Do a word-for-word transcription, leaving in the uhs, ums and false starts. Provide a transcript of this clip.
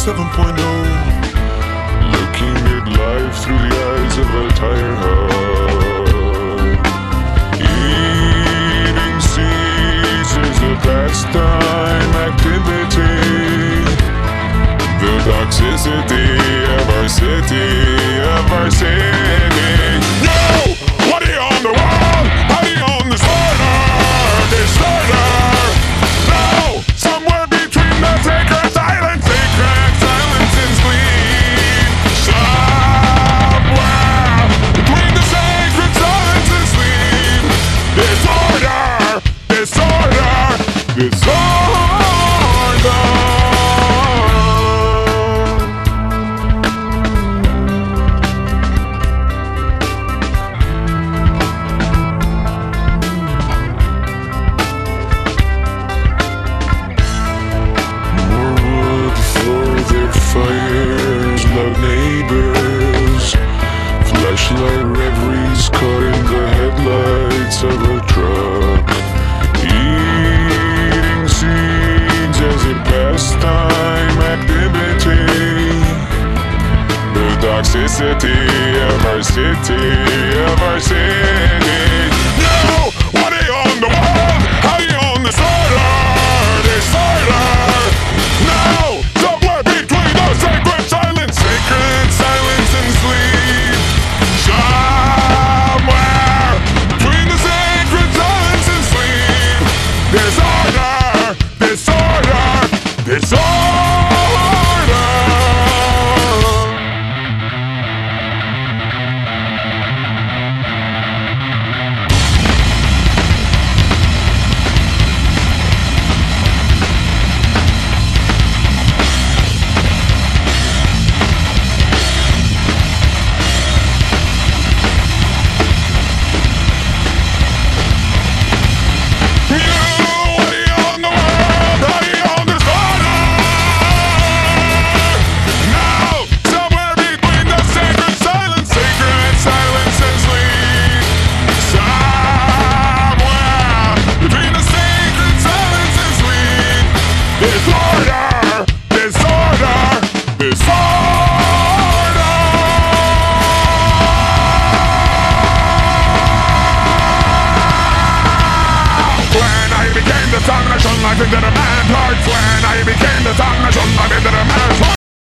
seven point oh. Looking at life through the eyes of a tired heart. Eating seeds is a pastime activity. The toxicity of our city, of our city. No! What are you on the wall? How do you on the disorder? Disorder! No! Somewhere between the sacred silence, sacred silence and sleep. Somewhere between the sacred silence and sleep. Disorder! Disorder! Disorder! Fires, loud neighbors, flashlight reveries caught in the headlights of a truck. Eating seeds as a pastime activity. The toxicity of our city, of our city. No! What are you on the wall? How are you on the disorder? Disorder! No! Sacred silence, sacred silence and sleep. Somewhere between the sacred silence and sleep. Disorder, disorder, disorder. Disorder! Disorder! Disorder! When I became the song that shone like into the man's heart. When I became the song that shone like into the man's heart.